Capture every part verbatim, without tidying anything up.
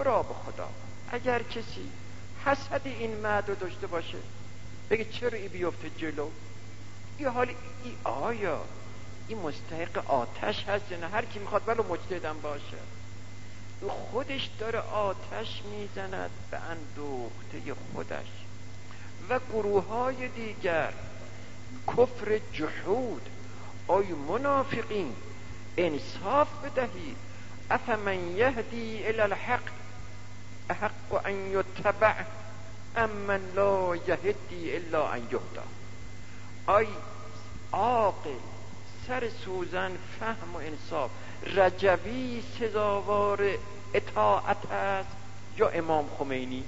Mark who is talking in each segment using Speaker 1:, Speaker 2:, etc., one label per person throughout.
Speaker 1: برا به خدا، اگر کسی حسد این مرد رو داشته باشه بگه چرا ای بیفته جلو، ای حالی ای آیا این مستحق آتش هست نه؟ هر کی میخواد ولو مجتهدم باشه، او خودش داره آتش میزند به اندوخته خودش. و گروه های دیگر کفر جحود. آی منافقین انصاف بدهید. افمن یهدی الی الحق احق ان یتبع امن لا یهدی الا ان یهدی. آی عاقل سر سوزن فهم و انصاف، رجوی سزاوار اطاعت است یا امام خمینی؟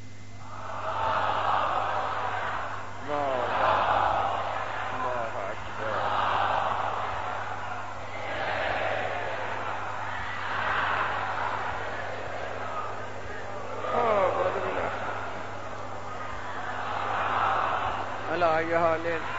Speaker 1: علی حال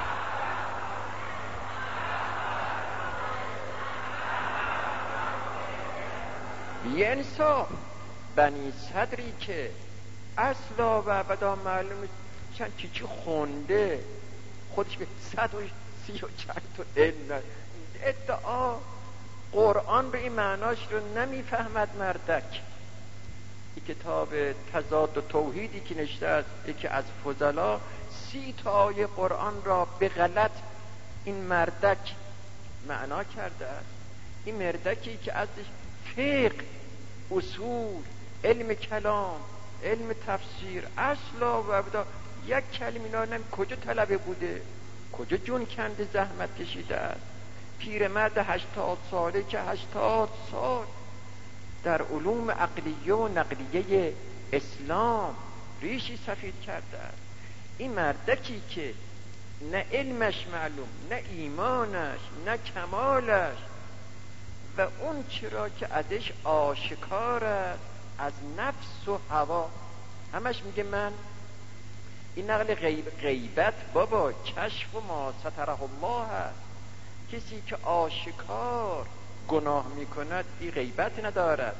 Speaker 1: بی انصاف بنی صدری که اصلا و ابدا معلومه چند چی چی خونده، خودش به صد و سی و چند تا علم ادعا قرآن به این معناش رو نمیفهمد مردک. این کتاب تضاد و توحیدی که نشته است یکی از فضلا سی تا آیه قرآن را به غلط این مردک معنا کرده است. این مردکی که ازش فقه، اصول، علم کلام، علم تفسیر اصلا و ابدا یک کلمه اینا نمی کجا طلبه بوده، کجا جون کنده زحمت کشیده است. پیرمرد هشتاد ساله که هشتاد سال در علوم عقلیه و نقلیه اسلام ریشی سفید کرده است. این مردکی که نه علمش معلوم، نه ایمانش، نه کمالش و اون چرا که ازش آشکار است از نفس و هوا، همش میگه من. این نقل غیب غیبت بابا کشف و ما ستره الله هست. کسی که آشکار گناه میکند این غیبت ندارد.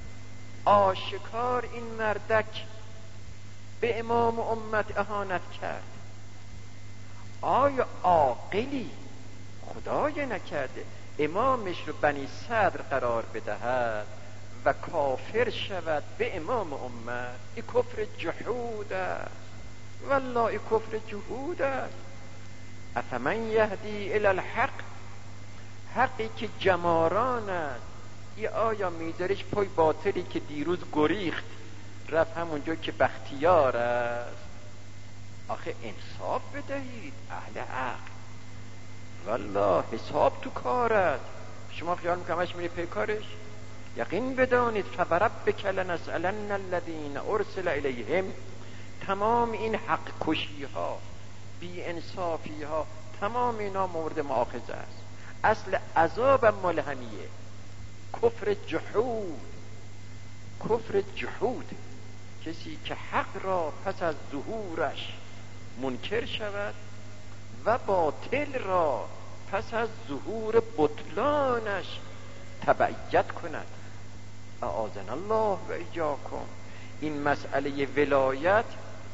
Speaker 1: آشکار این مردک به امام امت اهانت کرد. آیا عاقلی خدای نکرده امامش رو بنی صدر قرار بدهد و کافر شود به امام امت؟ این کفر جحود است، والله این کفر جحود است. افمن یهدی الی الحق، حقی که جماران است، ای آیا میذارش پای باطلی که دیروز گریخت رفت همونجا که بختیار است؟ آخه انصاف بدهید اهل عقل، والله حساب تو کار است. شما خیال میکنم همش میره پی کارش؟ یقین بدانید فوربک لنسألن الذین ارسل الیهم، تمام این حق کشی ها، بی انصافی ها، تمام اینا مورد مؤاخذه است. اصل عذاب مال همیه کفر جحود. کفر جحود کسی که حق را پس از ظهورش منکر شود و باطل را پس از ظهور بطلانش تبعیت کند. اعاذنا الله و ایاکم. این مسئله ولایت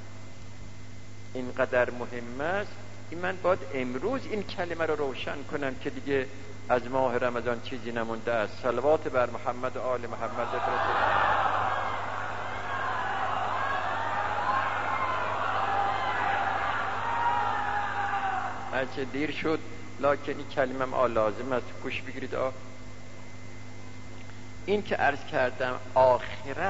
Speaker 1: اینقدر مهم است. این من باید امروز این کلمه رو روشن کنم که دیگه از ماه رمضان چیزی نمونده است. صلوات بر محمد و آل محمد بفرستید. هرچه دیر شد لکن این کلمه هم آ لازم است گوش بگیرید. آ این که عرض کردم آخرت،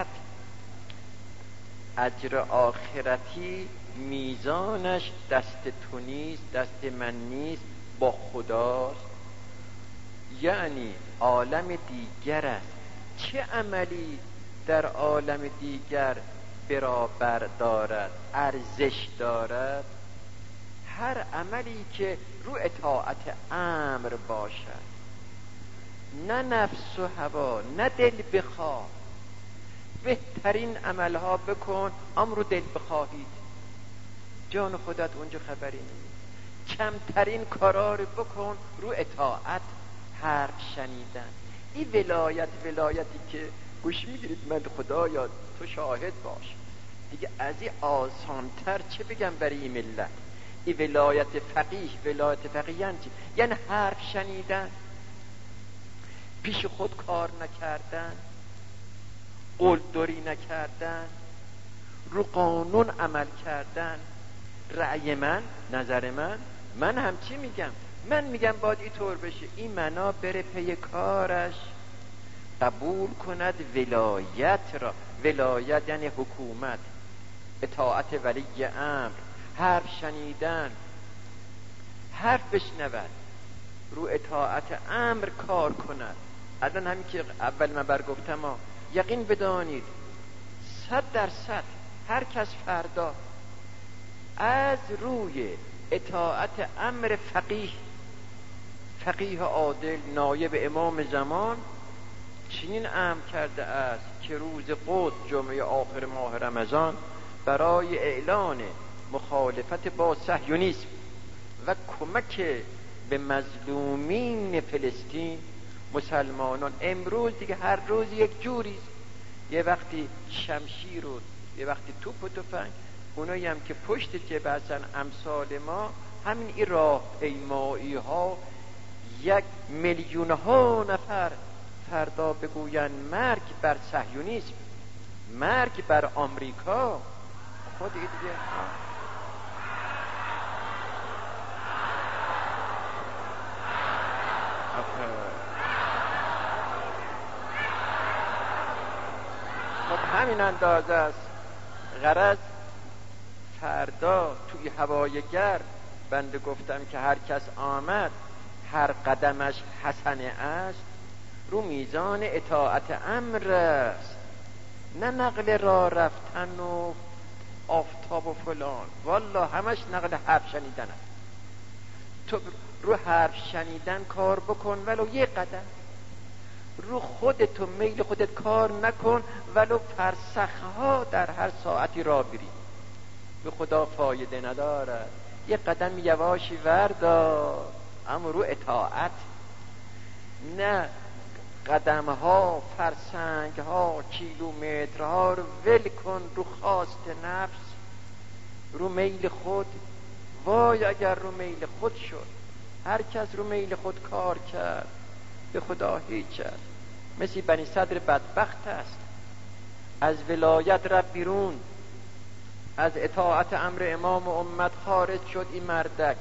Speaker 1: اجر آخرتی میزانش دست تو نیست، دست من نیست، با خداست. یعنی عالم دیگر است. چه عملی در عالم دیگر برابر دارد، ارزش دارد؟ هر عملی که رو اطاعت امر باشد، نه نفس و هوا، نه دل بخواه. بهترین عملها بکن امر دل بخواهید، جان خودت اونجا خبری نیست. کمترین کارا رو بکن رو اطاعت، حرف شنیدن. این ولایت ولایتی که گوش میگیرید؟ من خدایا تو شاهد باش دیگه. از این آسانتر چه بگم برای این ملت؟ این ولایت فقیه، ولایت فقیه یعنی چی؟ یعنی حرف شنیدن، پیش خود کار نکردن، قلدری نکردن، رو قانون عمل کردن. رأی من، نظر من، من هم چی میگم؟ من میگم باید اینطور بشه، این منا بره پی کارش، قبول کند ولایت را. ولایت یعنی حکومت، اطاعت ولی امر، حرف شنیدن، حرف بشنود، رو اطاعت امر کار کند. الان همین که اول من برگفتم ها، یقین بدانید صد درصد هر کس فردا از روی اطاعت امر فقیه، فقیه عادل نایب امام زمان چنین امر کرده است که روز قدس جمعه آخر ماه رمضان برای اعلان مخالفت با صهیونیسم و کمک به مظلومین فلسطین مسلمانان، امروز دیگه هر روز یک جوریست، یه وقتی شمشیر و یه وقتی توپ و تفنگ. اونایی هم که پشت جبهه هستن امثال ما، همین این راه پیمایی ها، یک میلیون ها نفر فردا بگوین مرگ بر صهیونیسم، مرگ بر آمریکا. خود دیگه خب همین اندازه است. غرض فردا توی هوای گرم بنده گفتم که هر کس آمد هر قدمش حسنه است، رو میزان اطاعت امر است، نه نقل را رفتن و آفتاب و فلان. والله همش نقل حرف شنیدن است. تو رو حرف شنیدن کار بکن ولو یه قدم، رو خودت و میل خودت کار نکن ولو فرسخها در هر ساعتی را بری، به خدا فایده ندارد. یه قدم یواشی وردار، اما رو اطاعت، نه قدمها، فرسنگها، کیلومترها رو ول کن رو خواست نفس، رو میل خود. وای اگر رو میل خود شد، هر کس رو میل خود کار کرد، به خدا هیچ کرد. مثل بنی صدر بدبخت است، از ولایت رفت بیرون، از اطاعت امر امام و امت خارج شد این مردک،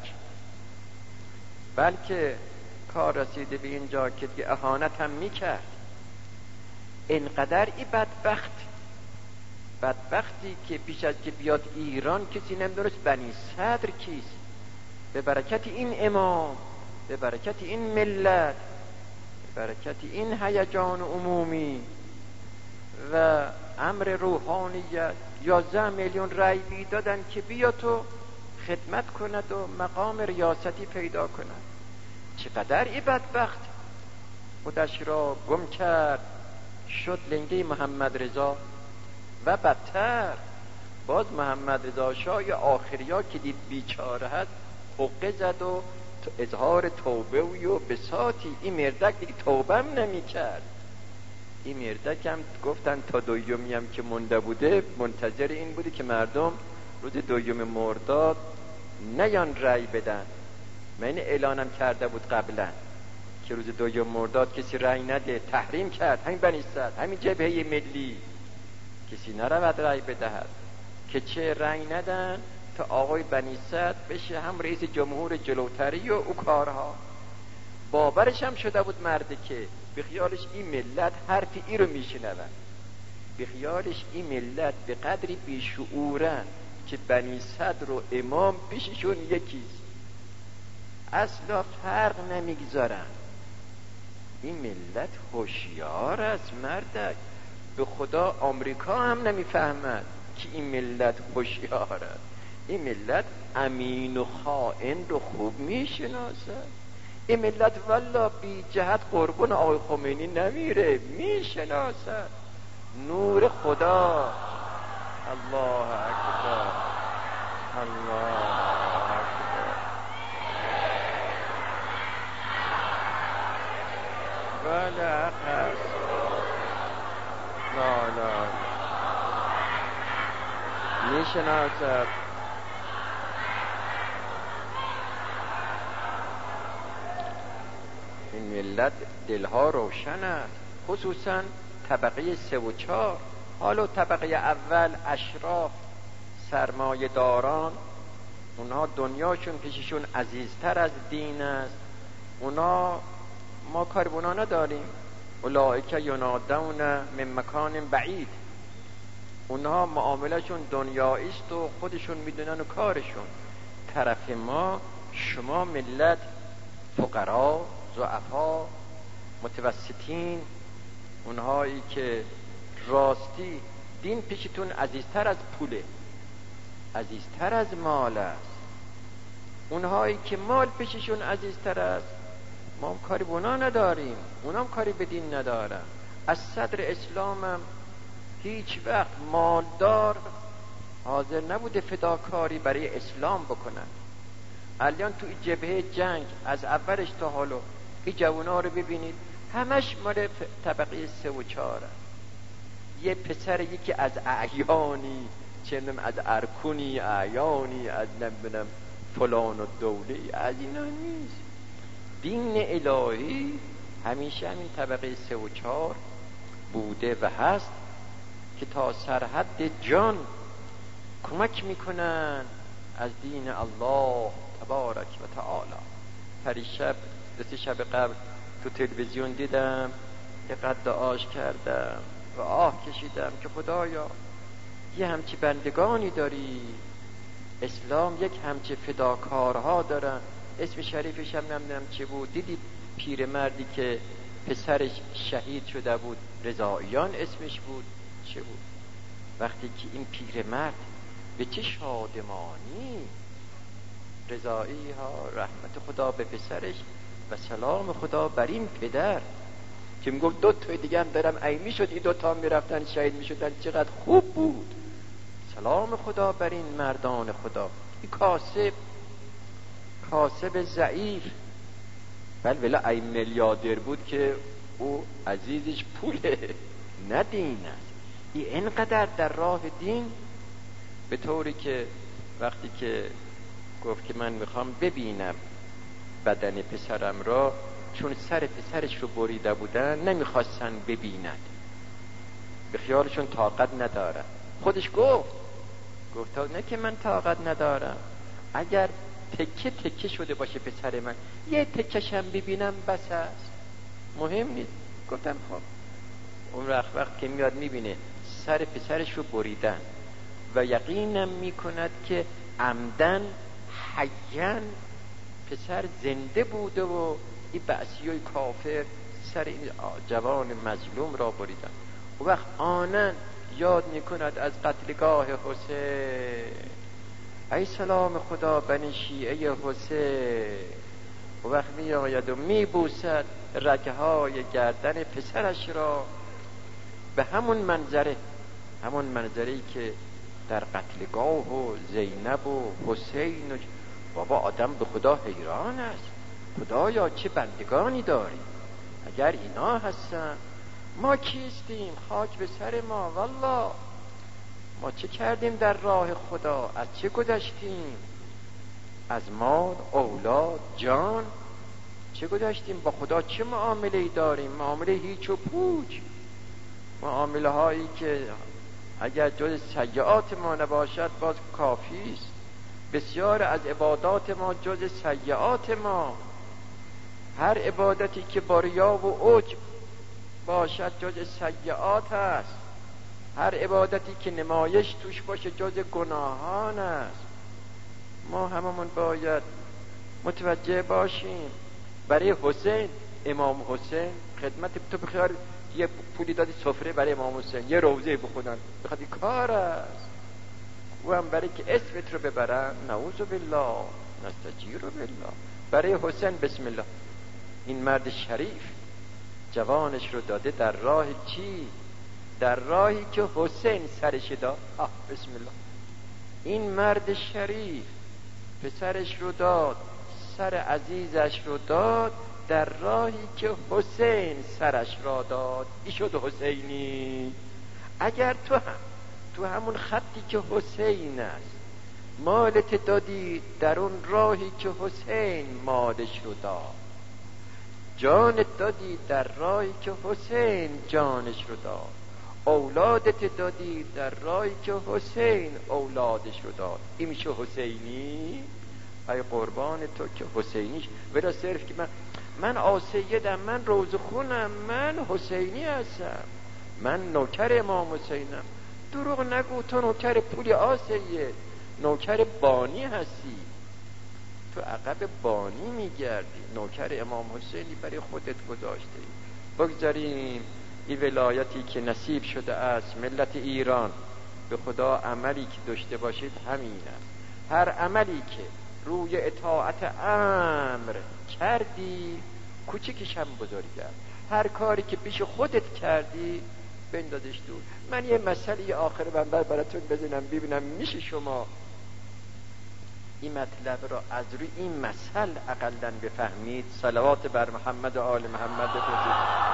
Speaker 1: بلکه کار رسیده به اینجا که دیگه اهانت هم میکرد. اینقدر این بدبخت، بدبختی که پیش از که بیاد ایران کسی نمیدونست بنی صدر کیست. به برکت این امام، به برکت این ملت، به برکت این هیجان عمومی و امر روحانیت، یازده میلیون رأی بیدادن که بیا تو خدمت کند و مقام ریاستی پیدا کند. چقدر این بدبخت خودش را گم کرد، شد لنگه محمد رضا. و بدتر باز محمد رضا شاه آخریا که دید بیچاره هست، حقه زد و اظهار توبه و بساطی. این مردک دیگه توبه هم نمی کرد. این مردک هم گفتن تا دویمی هم که منده بوده منتظر این بوده که مردم روز دویم مرداد نیان رأی بدن. من اعلانم کرده بود قبلا که روز دویم مرداد کسی رأی نده، تحریم کرد. همین بنی صدر، همین جبهه ملی، کسی نرود رأی بدهد. که چه رأی ندن تا آقای بنی صدر بشه هم رئیس جمهور جلوتری و او کارها. باورش هم شده بود مرده که به خیالش این ملت حرف ای رو میشنون، به خیالش این ملت به قدری بیشعورن که بنی صدر و امام پیششون یکیست، اصلا فرق نمیگذارن. این ملت هوشیار است مردک، به خدا آمریکا هم نمیفهمد که این ملت هوشیار است. این ملت امین و خائن رو خوب میشناسد. این ملت والله بی جهت قربون آقای خمینی نمیره، میشناسد نور خدا. الله اکبر، الله اکبر. بله حق هست. لا لا میشناسد. این ملت دلها روشن است، خصوصا طبقه سه و چهار. حالا طبقه اول اشراف، سرمایه داران، اونا دنیاشون پیششون عزیزتر از دین است. اونا ما کار به اونا نداریم. اولئک ینادون من مکان بعید. اونها معاملشون دنیایی است و خودشون میدونن و کارشون. طرف ما شما ملت فقرا، ضعفا، متوسطین، اونهایی که راستی دین پیشتون عزیزتر از پوله، عزیزتر از مال است. اونهایی که مال پیششون عزیزتر است، ما هم کاری به اونا نداریم، اونا هم کاری به دین ندارن. از صدر اسلام هم هیچ وقت مالدار حاضر نبوده فداکاری برای اسلام بکنن. الان تو جبهه جنگ از اولش تا حالا این جوانا رو ببینید، همش مال طبقه سه و چهار هست. یه پسر یکی از اعیانی، چندم از ارکونی، اعیانی، از نمیدونم فلان و دوله، از اینا نیست. دین الهی همیشه همین طبقه سه و چهار بوده و هست که تا سرحد جان کمک میکنن از دین الله تبارک و تعالی. پریشب دو شب قبل تو تلویزیون دیدم، یه قد دعاش کردم و آه کشیدم که خدایا یه همچی بندگانی داری، اسلام یک همچی فداکارها دارن. اسم شریفش هم نمیدونم چه بود. دیدید پیرمردی که پسرش شهید شده بود، رضاییان اسمش بود، چه بود؟ وقتی که این پیرمرد به چه شادمانی، رضایی ها، رحمت خدا به پسرش و سلام خدا بر این پدر که میگفت دو تا دیگه هم دارم ای میشد این دو تا میرفتن شهید میشدن، چقدر خوب بود. سلام خدا بر این مردان خدا. این کاسب کاسب ضعیف، بل ولی ای میلیاردر بود که او عزیزش پوله نه دین است. این اینقدر در راه دین، به طوری که وقتی که گفت که من میخوام ببینم بدن پسرم را، چون سر پسرش رو بریده بودن نمیخواستن ببیند، به خیالشون طاقت ندارن. خودش گفت گفت نه که من طاقت ندارم، اگر تکه تکه شده باشه پسر من، یه تکشم ببینم بس است، مهم نیست. گفتم خب. اون وقت وقت که میاد میبینه سر پسرش رو بریدن و یقینم میکند که عمدن حیاً پسر زنده بوده و این بعثیای کافر سر این جوان مظلوم را بریدن. و وقت آنن یاد میکند از قتلگاه حسین، ای سلام خدا بنی شیعه حسین. و وقت می آید و می بوسد رگه های گردن پسرش را، به همون منظره، همون منظری که در قتلگاه و زینب و حسین و بابا آدم به خدا حیران است. خدایا چه بندگانی داری؟ اگر اینا هستن ما کیستیم؟ خاک به سر ما. والله ما چه کردیم در راه خدا؟ از چه گذشتیم؟ از مال، اولاد، جان چه گذشتیم؟ با خدا چه معامله ای داریم؟ معامله هیچ و پوچ، معامله هایی که اگر جز سیئات ما نباشد باز کافی است. بسیار از عبادات ما جز سیئات ما، هر عبادتی که با ریا و عجب باشد جز سیئات است، هر عبادتی که نمایش توش باشه جز گناهان است. ما هممون باید متوجه باشیم. برای حسین، امام حسین، خدمت تو بخیر یه پولی دادی سفره برای امام حسین، یه روزه بخونن، بخواد این کار است. و هم برای که اسمت رو ببرن، نعوذ بالله نستجیر بالله. برای حسین بسم الله. این مرد شریف جوانش رو داده در راه چی؟ در راهی که حسین سرش داد. آه بسم الله. این مرد شریف پسرش رو داد، سر عزیزش رو داد در راهی که حسین سرش را داد. ای شد حسینی. اگر تو هم تو همون خطی که حسین است مالت دادی، در اون راهی که حسین مالش رو داد، جانت دادی در راهی که حسین جانش رو داد، اولادت دادی در راهی که حسین اولادش رو داد، این میشه حسینی؟ ای قربان تو که حسینیش. ولی صرف که من من آسیدم، من روزخونم، من حسینی هستم، من نوکر امام حسینم. دروغ نگو، تو نوکر پولی آسیه، نوکر بانی هستی، تو عقب بانی میگردی، نوکر امام حسینی برای خودت گذاشته. بگذاریم این ولایتی که نصیب شده است ملت ایران، به خدا عملی که داشته باشید همین است. هر عملی که روی اطاعت امر کردی کوچکش هم بزرگ است، هر کاری که پیش خودت کردی بندازش دور. من یه مسئله آخر بنبر براتون بزنم ببینم میشه شما این مطلب را از روی این مثل اقلن بفهمید. صلوات بر محمد و آل محمد بفرستید.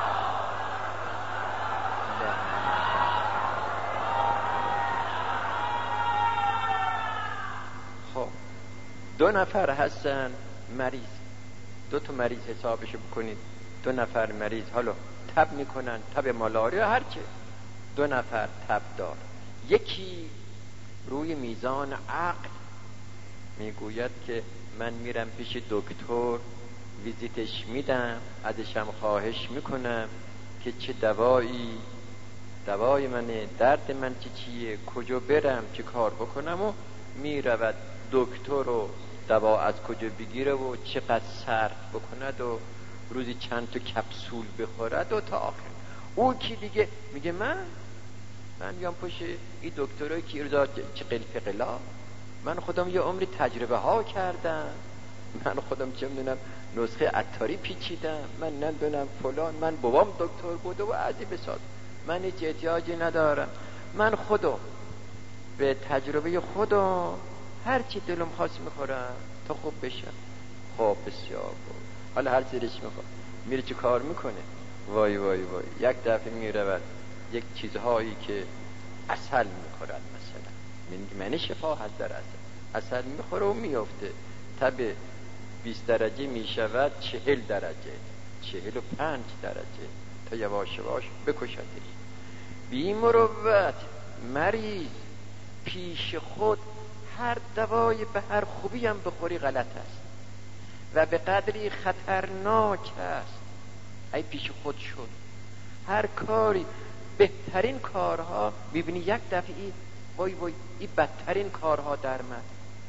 Speaker 1: خب دو نفر هستن مریض، دو تا مریض حسابشو بکنید، دو نفر مریض، حالا تب میکنن، تب مالاریا هرچه، دو نفر تب دار. یکی روی میزان عقل میگوید که من میرم پیش دکتر ویزیتش میدم، ازشم خواهش میکنم که چه دوایی دوای منه، درد من چه چیه، کجا برم، چه کار بکنم، و میرود دکتر و دوا از کجا بگیره و چقدر صرف بکند و روزی چند تا کپسول بخورد و تا آخر. او کی دیگه میگه من من میام پشت این دکترایی که روزا چه قلقلا، من خودم یه عمری تجربه ها کردم، من خودم چه میدونم نسخه عطاری پیچیدم، من نمیدونم فلان، من بابام دکتر بوده و از این بساط، من هیچ احتیاجی ندارم، من خودم به تجربه خودم هر چی دلم خواست میخورم تا خوب بشم. خب بسیار خوب، حالا هر زیرش میخواد میره چه کار میکنه؟ وای وای وای، یک دفعه میرود یک چیزهایی که عسل میخورد، مثلا من شفا هست در عسل، عسل میخوره و میفته، تب بیست درجه میشود چهل درجه، چهل و پنج درجه، تا یواش یواش بکشدش. بی مروت مریض پیش خود هر دوای به هر خوبی هم بخوری غلط است و به قدری خطرناک است. ای پیش خود شد هر کاری، بهترین کارها میبینی یک دفعی وای وای این بدترین کارها در من.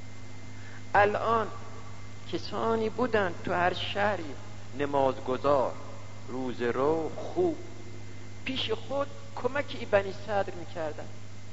Speaker 1: الان کسانی بودن تو هر شهری نمازگزار، روزه رو، خوب، پیش خود کمک ای بنی صدر میکردن،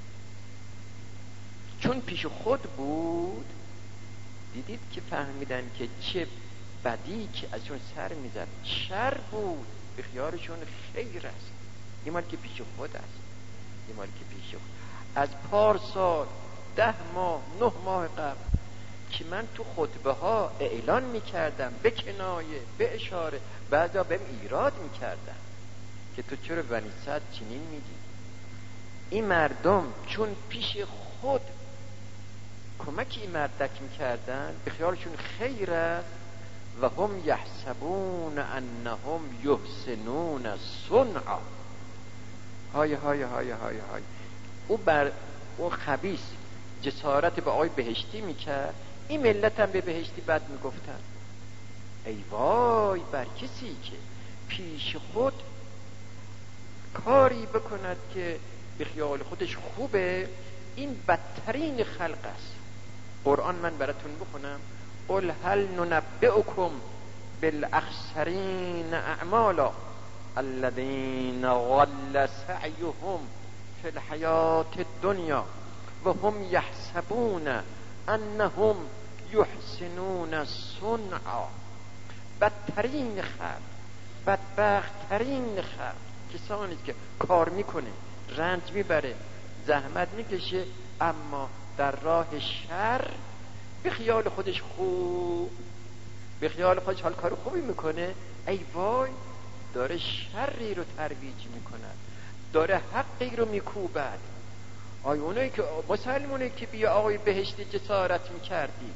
Speaker 1: چون پیش خود بود دیدید که فهمیدن که چه بدی که ازشون سر میزد شر بود، به خیالشون خیر است. این مال که پیش خود است، این مال که پیش خود. از پارسال ده ماه نه ماه قبل که من تو خطبه ها اعلان میکردم به کنایه به اشاره، بعضا بهم ایراد میکردن که تو چرا بنی صدر چنین میگی. این مردم چون پیش خود کمک این مردک میکردن به خیالشون خیر است و هم یحسبون انهم یحسنون صنعا. های های های های های او بر او خبیث جسارت به آقای بهشتی میکرد، این ملت هم به بهشتی بد میگفتن. ای وای بر کسی که پیش خود کاری بکند که به خیال خودش خوبه، این بدترین خلق است. قرآن من براتون بخونم، قل هل ننبئکم بالاخسرین اعمالا الذین ضل سعیهم فی الحیات الدنیا و هم یحسبون انهم یحسنون صنعا. بدترین خلق، بدبختترین خلق کسانی که کار میکنه، رنج میبره، زحمت میکشه، اما در راه شر به خیال خودش خوب، به خیال خودش حال کار خوبی میکنه، ای وای داره شری رو ترویج میکنه. داره حقی رو میکوبد. آیا اونایی که مسلمونه که بیا آقای بهشت جسارت میکردید،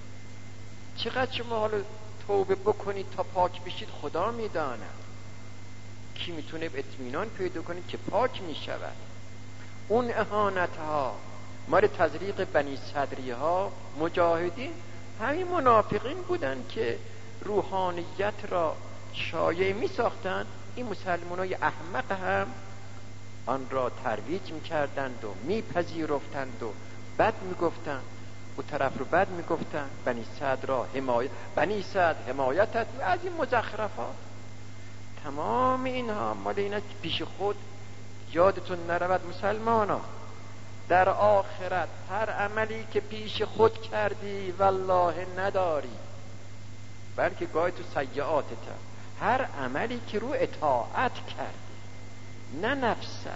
Speaker 1: چقدر شما حالا توبه بکنید تا پاک بشید خدا میداند. کی میتونه اطمینان پیدا کنید که پاک میشود؟ اون اهانت ها مال تزریق بنی صدری ها، مجاهدین، همین منافقین بودن که روحانیت را شایع می ساختن. این مسلمان های احمق هم آن را ترویج می کردند و می پذیرفتند و بد می گفتند، او طرف رو بد می گفتند. بنی صدر را حمایت، بنی صدر حمایتت، از این مزخرفات. تمام اینها مال اینا که پیش خود یادتون نرود مسلمانا، در آخرت هر عملی که پیش خود کردی والله نداری، بلکه گاهی تو سیئاتت. هر عملی که رو اطاعت کردی، نه نفست.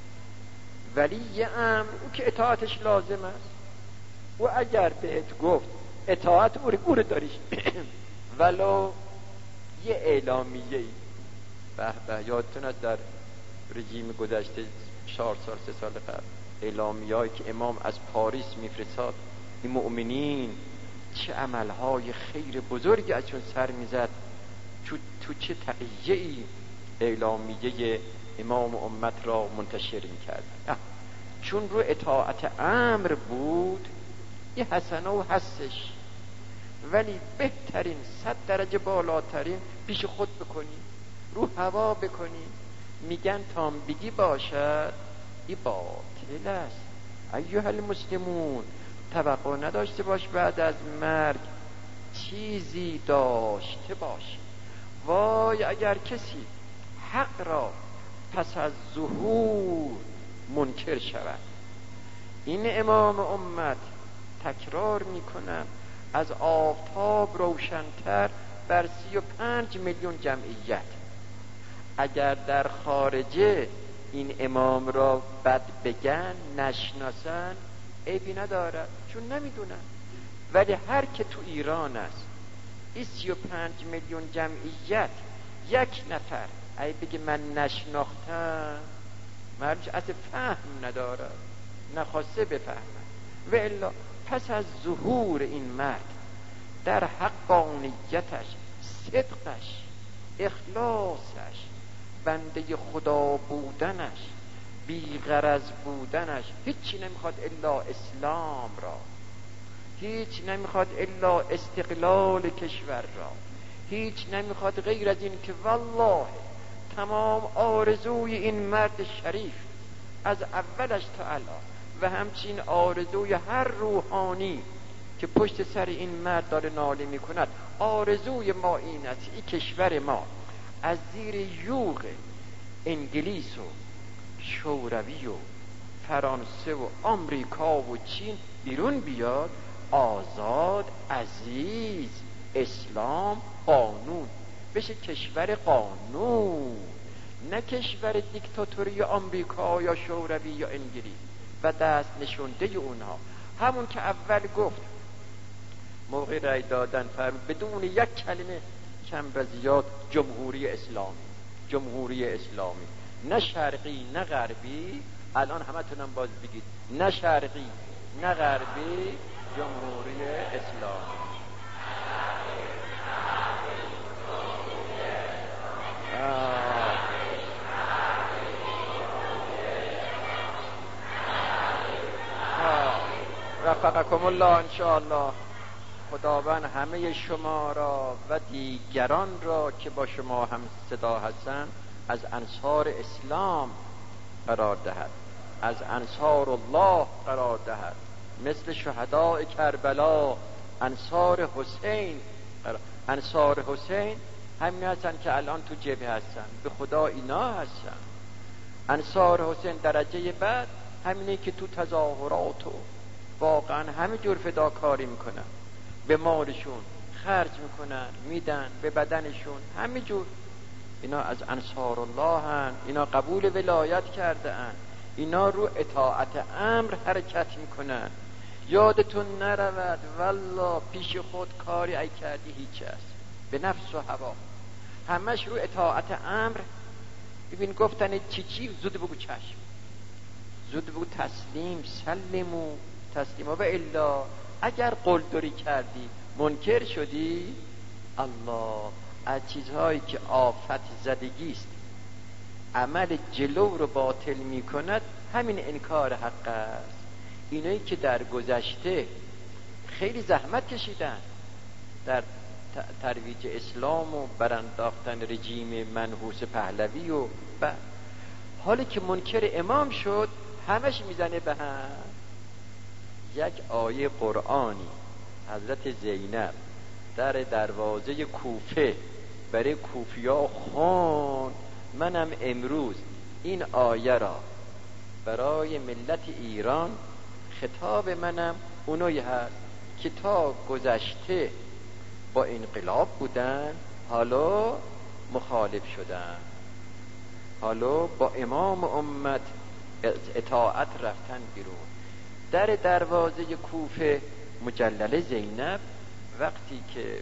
Speaker 1: ولی امر او که اطاعتش لازم است، و اگر بهت گفت اطاعت او رو داریش ولو یه اعلامیه ای، به به یادتون است در رژیم گذشته چهار سال سه سال قبل اعلامیه هایی که امام از پاریس میفرستاد، این مؤمنین چه عملهای خیر بزرگی ازشون سر میزد، تو, تو چه تقیه ای اعلامیه امام امت را منتشر میکرد. چون رو اطاعت امر بود یه حسنه و هستش، ولی بهترین صد درجه بالاترین پیش خود بکنی، رو هوا بکنی. میگن تام بگی باشد ای باطل است. ایها المسلمون، توقع نداشته باش بعد از مرگ چیزی داشته باشی. وای اگر کسی حق را پس از ظهور منکر شود. این امام امت، تکرار میکنم، از آفتاب روشنتر بر سی و پنج میلیون جمعیت. اگر در خارجه این امام را بد بگن، نشناسن، عیبی ندارد، چون نمیدونن. ولی هر که تو ایران است، این سی و پنج میلیون جمعیت، یک نفر ای بگه من نشناختم، مرج از فهم ندارد، نخواسته بفهمد. و الا پس از ظهور این مرد در حقانیتش، صدقش، اخلاصش، بنده خدا بودنش، بیغرض بودنش، هیچی نمیخواد الا اسلام را، هیچ نمیخواد الا استقلال کشور را، هیچ نمیخواد غیر از این که والله تمام آرزوی این مرد شریف از اولش تا الان و همچین آرزوی هر روحانی که پشت سر این مرد داره ناله میکند، آرزوی ما این است این کشور ما از زیر یوغ انگلیس و شوروی و فرانسه و آمریکا و چین بیرون بیاد، آزاد، عزیز، اسلام، قانون بشه کشور قانون، نه کشور دیکتاتوری آمریکا یا شوروی یا انگلیس و دست نشونده اونها. همون که اول گفت موقع رای دادن فرمود بدون یک کلمه کم و زیاد جمهوری اسلامی، جمهوری اسلامی، نه شرقی نه غربی. الان همه تونم باز بگید نه شرقی نه غربی، جمهوری اسلامی. رفقکم الله انشاءالله. خداوند همه شما را و دیگران را که با شما هم صدا هستند از انصار اسلام قرار دهد، از انصار الله قرار دهد، مثل شهداء کربلا، انصار حسین. انصار حسین همین هستن که الان تو جبهه هستن، به خدا اینا هستن. انصار حسین درجه بعد همینه که تو تظاهرات و واقعا همه جور فداکاری میکنن، به مالشون خرج میکنن، میدن، به بدنشون، همه جور. اینا از انصار الله هن، اینا قبول ولایت کرده هن، اینا رو اطاعت امر حرکت میکنن. یادتون نرود والله پیش خود کاری ای کردی هیچ است، به نفس و هوا، همش رو اطاعت امر ببین گفتن چی چی زود بگو چشم، زود بگو تسلیم، سلمو تسلیم. و الا اگر قلدری کردی منکر شدی، الله از چیزهایی که آفت زدگیست، عمل جلو رو باطل می کند، همین انکار حق است. اینایی که در گذشته خیلی زحمت کشیدن در ترویج اسلام و برانداختن رژیم منحوس پهلوی و بعد حالی که منکر امام شد همش میزنه به هم. یک آیه قرآنی حضرت زینب در دروازه کوفه برای کوفیا خوان، منم امروز این آیه را برای ملت ایران، خطاب منم اونایی هست که تا گذشته با انقلاب بودن، حالا مخالف شدن، حالا با امام امت اطاعت رفتن بیرون. در دروازه کوفه مجلل زینب وقتی که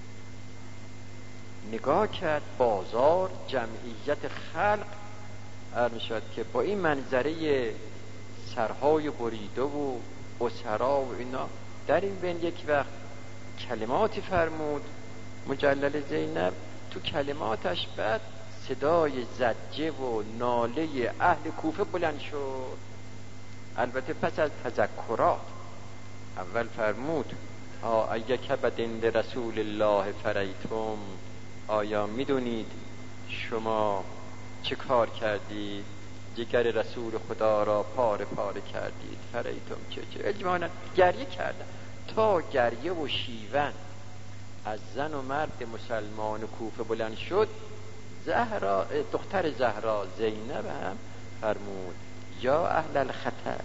Speaker 1: نگاه کرد بازار، جمعیت خلق، عرض شد که با این منظره سرهای بریده و اسرا و اینا، در این بین یک وقت کلماتی فرمود مجلل زینب. تو کلماتش بعد صدای زجه و ناله اهل کوفه بلند شد. البته پس از تذکرات اول فرمود آ ایک بدند رسول الله فریتم، آیا میدونید شما چه کار کردید؟ جگر رسول خدا را پاره پاره کردید. فریتم چه چه اجمالا گریه کردن، تا گریه و شیون از زن و مرد مسلمان کوفه بلند شد. زهرا دختر زهرا زینب هم فرمود یا اهل الخطر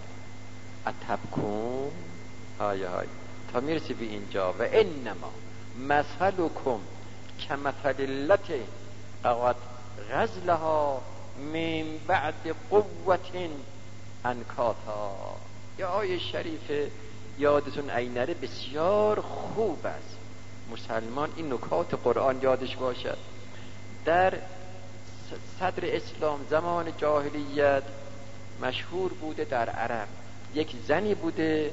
Speaker 1: اتبکم، های های تا میرسی به اینجا و انما مثلکم کمثل التی قد غزلها من بعد قوت انکاتا. یا آیه شریف یادتون اینره بسیار خوب است، مسلمان این نکات قرآن یادش باشد. در صدر اسلام زمان جاهلیت مشهور بوده در عرب، یک زنی بوده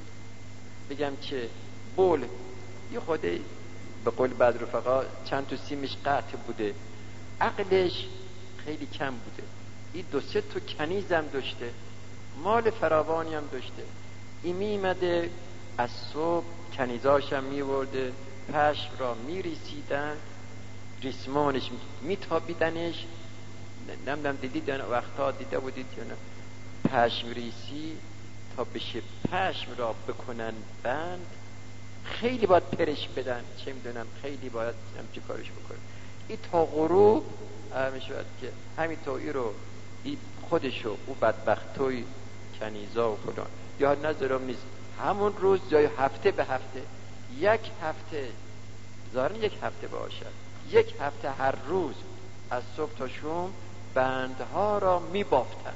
Speaker 1: بگم چه بول یه خوده به قول بعض رفقا چند تا سیمش قطع بوده، عقلش خیلی کم بوده. این دو سه تا کنیزم داشته، مال فراوانی هم داشته. این میمده از صبح کنیزاش هم میورده، پشم را میریسیدن، ریسمانش میتابیدنش. نمیدونم دیدید یا نه، وقتا دیده بودید یا نه، پشم ریسی تا بشه پشم را بکنن بند، خیلی باید پرش بدن، چه میدونم خیلی باید همچه کارش بکنن. این تا غروب میشود که همین تویی رو ای خودشو او بدبختوی کنیزا و فلان یا نظرم نیست، همون روز جای هفته به هفته، یک هفته ظاهرا یک هفته باشد، یک هفته هر روز از صبح تا شام بندها را میبافتن.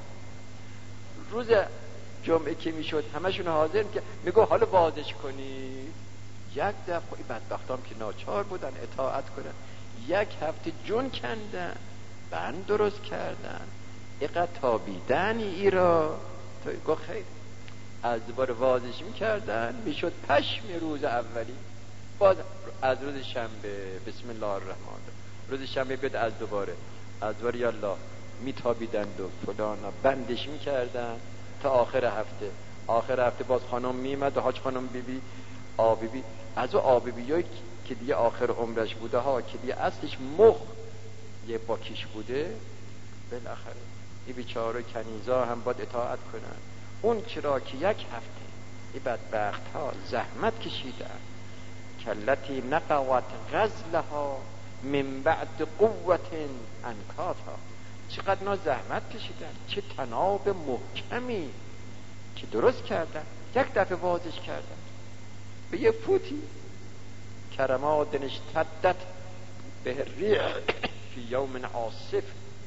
Speaker 1: روز جمعه که میشد همشون حاضر که میگو حالا بازش کنی. یک دفعه بدبختام که ناچار بودن اطاعت کنن، یک هفته جون کندن، بند درست کردن، اقدر تابیدن ای را تا گو خیلی از دوباره وازش میکردن، میشد پشم روز اولی. باز از روز شنبه بسم الله الرحمن، روز شنبه بیاد از دوباره از دوباره یالله میتابیدند و فلان بندش میکردن تا آخر هفته. آخر هفته باز خانم میمد و حاج خانم بیبی آبیبی از او آبیبیایی که دیگه آخر عمرش بوده ها، که دیگه اصلش مخ یه باکیش بوده، بالاخره این بیچاره کنیزا هم باید اطاعت کنن. اون چرا که یک هفته این بدبخت ها زحمت کشیدن، کلتی نقوت غزلها من بعد قوت انکاتها، چقدر نا زحمت کشیدن، چه تناب محکمی که درست کردن، یک دفعه وازش کردن به یه فوتی. کرمادن اشتدت به ریح فی یوم عاصف،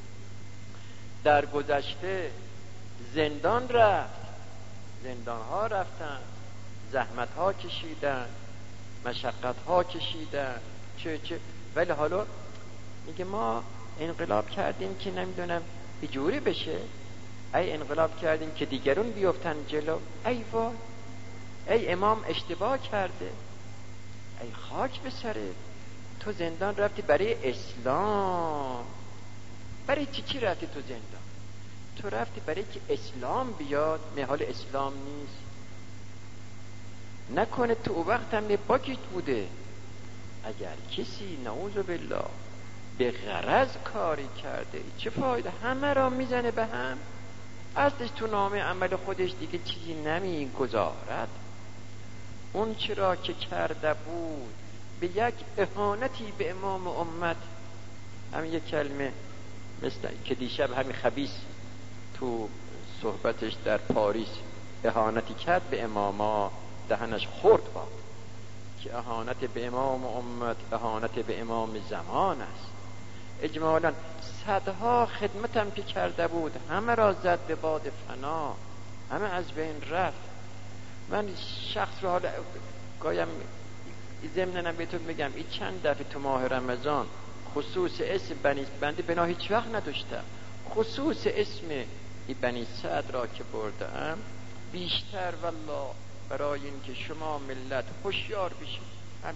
Speaker 1: در گذشته زندان رفت، زندان ها رفتن، زحمت ها کشیدن، مشقت ها کشیدن، چه چه، ولی حالا میگه ما انقلاب کردیم که نمیدونم اینجوری بشه، ای انقلاب کردیم که دیگرون بیفتن جلو، ای وای، ای امام اشتباه کرده، ای خاک به سرت، تو زندان رفتی برای اسلام. برای چی چی رفتی تو زندان؟ تو رفتی برای که اسلام بیاد، محال اسلام نیست. نکنه تو او وقت هم باکیت بوده. اگر کسی نعوذ بالله به غرض کاری کرده چه فایده؟ همه را میزنه به هم. اصلش تو نامه عمل خودش دیگه چیزی نمیگذارد. اون چرا که کرده بود به یک اهانتی به امام امت، همین یک کلمه مثل که دیشب همین خبیث تو صحبتش در پاریس اهانتی کرد به اماما، دهنش خورد با که اهانت به امام امت اهانت به امام زمان است. اجمالا صدها خدمتم که کرده بود همه را زد به باد فنا، همه از بین رفت. من شخص رو حالا گایم ضمناً بهتون میگم، این چند دفعه تو ماه رمضان خصوص اسم بنی بنده بنا هیچ وقت نداشتم، خصوص اسم این بنی سعد را که بردم بیشتر والله برای اینکه شما ملت هوشیار بشید.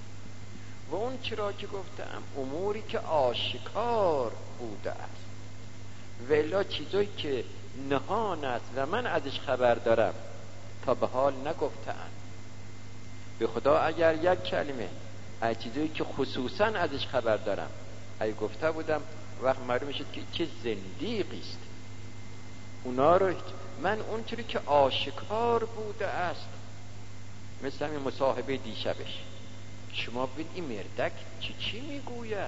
Speaker 1: و اون چرا که گفتم اموری که آشکار بوده است، ولی چیزایی که نهان است و من ازش خبر دارم تا به حال نگفتم. به خدا اگر یک کلمه از چیزایی که خصوصا ازش خبر دارم ای گفته بودم وقت معلوم شد که چه زندیقی است. اونا رو من اون چیزی که آشکار بوده است، مثل همین مصاحبه دیشبش، شما ببین این مردک چی چی میگوید،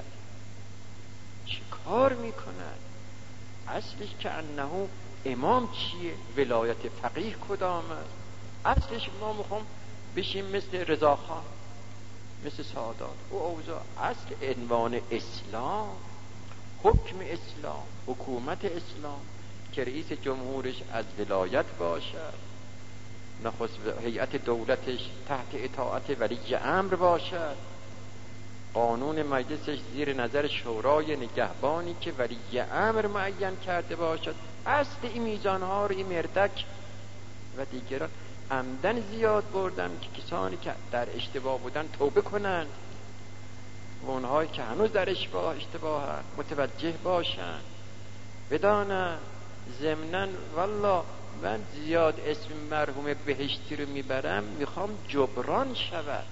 Speaker 1: چی کار میکند، اصلش که انه امام چیه، ولایت فقیه کدام است، اصلش ما میخوام بشیم مثل رضاخان، مثل سادات او اوضاع. اصل عنوان اسلام، حکم اسلام، حکومت اسلام که رئیس جمهورش از ولایت باشد، نخست هیئت دولتش تحت اطاعت ولی امر باشد، قانون مجلسش زیر نظر شورای نگهبانی که ولی امر معین کرده باشد. اصل این میزانها رو این مردک و دیگران عمدن زیاد بردم که کسانی که در اشتباه بودن توبه کنند و اونهایی که هنوز در اشتباه اشتباه متوجه باشند، بدانند ضمناً والله من زیاد اسم مرحوم بهشتی رو میبرم میخوام جبران شود.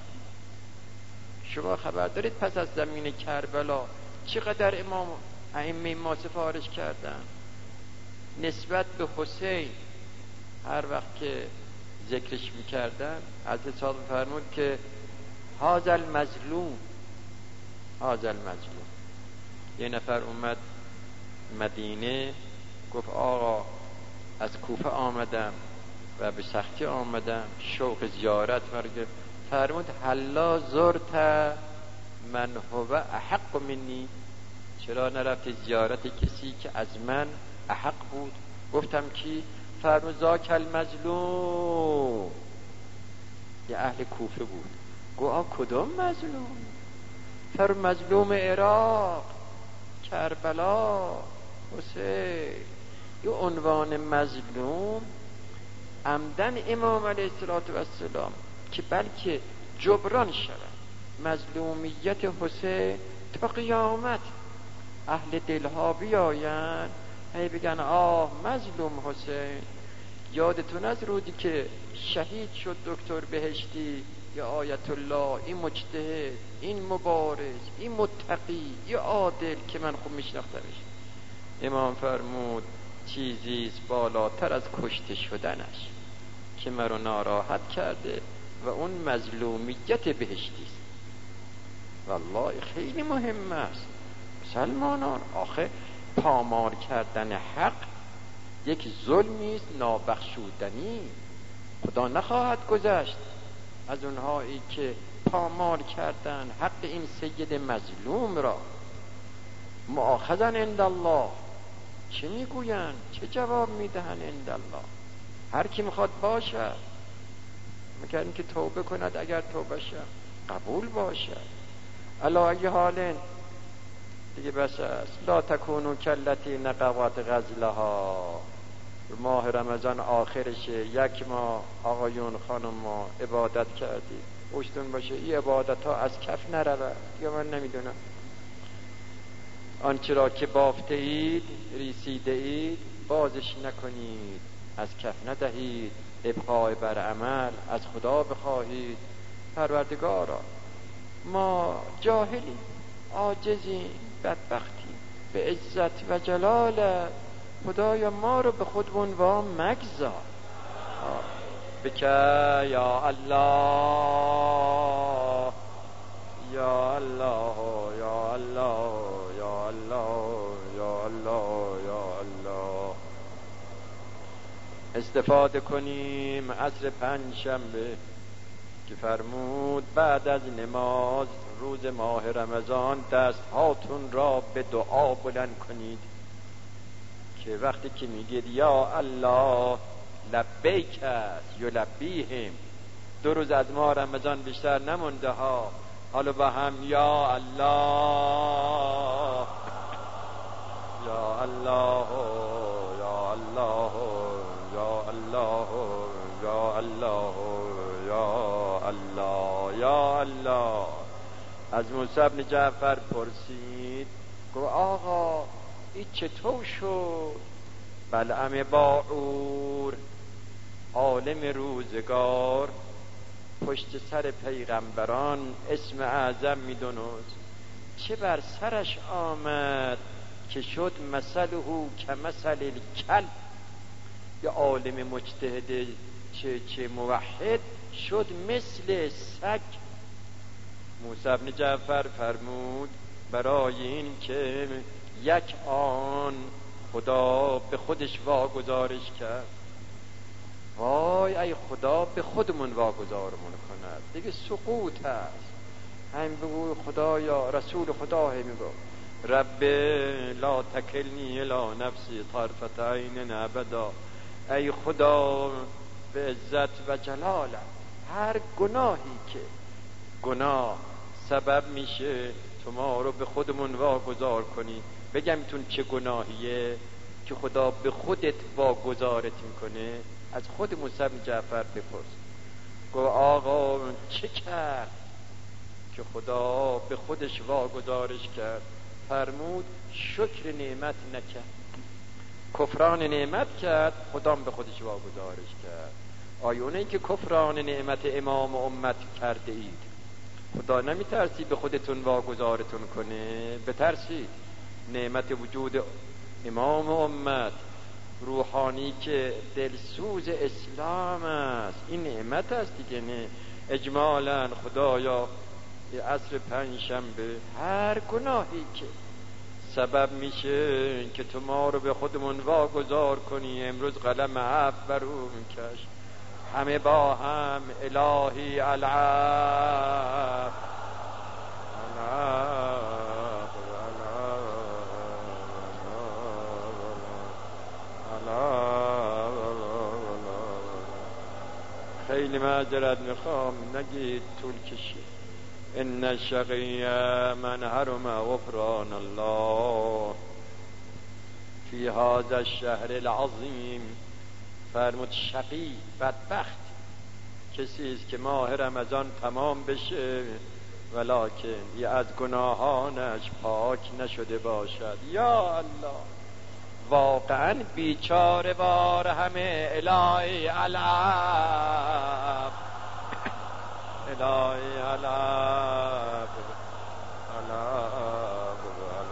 Speaker 1: شما خبر دارید پس از زمین کربلا چقدر امام ائمه ما سفارش کردن نسبت به حسین. هر وقت که ذکرش میکردن حضرت صادق فرمود که هذا المظلوم، هذا المظلوم. یه نفر اومد مدینه گفت آقا از کوفه آمدم و به سختی آمدم، شوق زیارت مرگه. فرمود حلا زرت من هو احق منی، چرا نرفتی زیارت کسی که از من احق بود؟ گفتم کی؟ فرمود ذاک المظلوم، یه اهل کوفه بود. گوه کدام مظلوم؟ فرمود مظلوم عراق، کربلا، حسین. یه عنوان مظلوم عمدن امام علیه السلام که بلکه جبران شود مظلومیت حسین تا قیامت. اهل دلها بیاین هی بگن آه مظلوم حسین. یادتون از روزی که شهید شد دکتر بهشتی یا آیت الله، این مجتهد، این مبارز، این متقی، این عادل که من خوب میشناختمش، امام فرمود چیزیست بالاتر از کشته شدنش که مرا ناراحت کرده و اون مظلومیت بهشتیست. والله خیلی مهم است مسلمانان. آخه پامال کردن حق یک ظلمی است نابخشودنی. خدا نخواهد گذشت از اونهایی که پامال کردن حق این سید مظلوم را. مؤاخذن عند الله، چه میگوین؟ چه جواب میدهن عند الله؟ هر کی میخواد باشه میگن که توبه کند، اگر توبه شه قبول باشه. علی ای حال دیگه بس است. لا تکونو کلتی نقوات غزلها. ماه رمضان آخرشه، یک ماه آقایون خانم ما عبادت کردید، اوشتون باشه این عبادت ها از کف نرود. یا من نمیدونم آنچه را که بافته اید ریسیده اید بازش نکنید، از کف ندهید، ابقای بر عمل از خدا بخواهید. پروردگارا ما جاهلیم، عاجزیم، بدبختیم، به عزت و جلالت خدایا ما رو به خودمون وا مگذار. بکه یا الله یا الله یا الله یا الله یا الله یا الله. استفاده کنیم عصر پنجشنبه که فرمود بعد از نماز روز ماه رمضان دست هاتون را به دعا بلند کنید، که وقتی که میگید یا الله لبیک است یلبیهم. دو روز از ماه رمضان بیشتر نمونده ها، حالا با هم یا الله یا الله یا الله یا الله یا الله یا الله یا الله. از موسی بن جعفر پرسید گفت آقا این چطور شد؟ بلعم باعور عالم روزگار پشت سر پیغمبران اسم اعظم میدونست، چه بر سرش آمد که شد مثله کمثل الکلب. یا عالم مجتهد چه چه موحد شد مثل سگ. موسی بن جعفر فرمود برای این که یک آن خدا به خودش واگذارش کرد، وای ای خدا به خودمون واگذارمون کند، دیگه سقوط هست. هم بگو خدا یا رسول خدا هم بگو رب لا تکلنی الی نفسی طرفت عین ابدا. ای خدا به عزت و جلالت هر گناهی که گناه سبب میشه تو ما رو به خودمون واگذار کنی. بگم تون چه گناهیه که خدا به خودت واگذارت میکنه؟ از خود موسی بن جعفر بپرس. گفت آقا چه کرد که خدا به خودش واگذارش کرد؟ فرمود شکر نعمت نکرد، کفران نعمت کرد، خدا به خودش واگذارش کرد. آیونه که کفران نعمت امام و امت کرده اید، خدا نمیترسی به خودتون واگذارتون کنه؟ بترسید. نعمت وجود امام و امت روحانی که دلسوز اسلام است، این نعمت است دیگه. نه اجمالا خدایا عصر پنجشنبه هر گناهی که سبب میشه که تو ما رو به خودمون واگذار کنی، امروز قلم عفو بر او میکش. همه با هم الهی العفو خیلی معذرت میخوام نگید طول کشید. ان الشقی من حرم غفران الله فی هذا الشهر العظیم. فرمود شقی بدبخت کسی است که ماه رمضان تمام بشه ولکن یه از گناهانش پاک نشده باشد. یا الله واقعا بیچاره بار همه الهی العفو الهی العفو العفو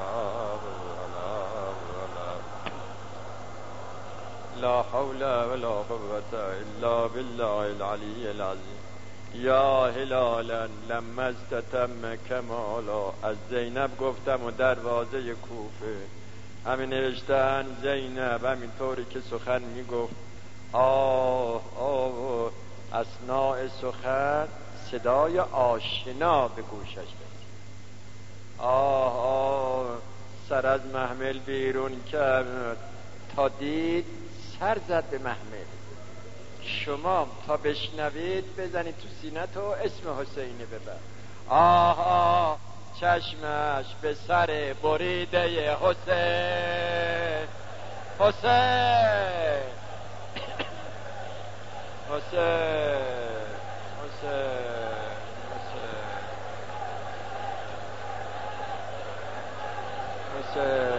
Speaker 1: لا حول ولا قوة الا بالله العلی العظیم. یا هلالا لما استتم کمالا. از زینب گفتم و دروازه کوفه همین نوشتن زینب همینطوری که سخن میگفت آه آه اثناء سخن صدای آشنا به گوشش رسید. آه آه سر از محمل بیرون کرد تا دید سر زد به محمل. شما تا بشنوید بزنید تو سینه تو اسم حسینی ببر. آه آه چشمش به سر بریده حسین حسین حسین حسین حسین حسین